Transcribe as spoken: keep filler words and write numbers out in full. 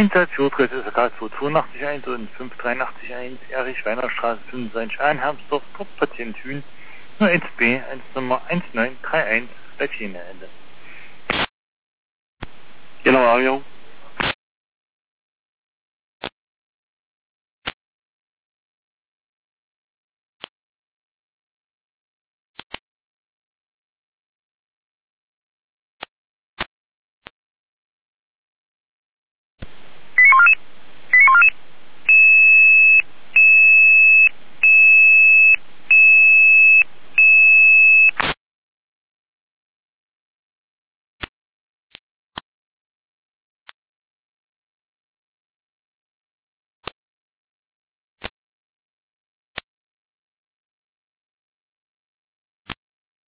Inter Fjordres ist K zwei zweiundachtzig eins und fünf dreiundachtzig eins, Erich Weinerstraße fünfundzwanzig ein, Hermsdorf, Portpatient Hühn, nur eins B, eins Nummer eins neun drei eins, bei Ende. Genau, Avion.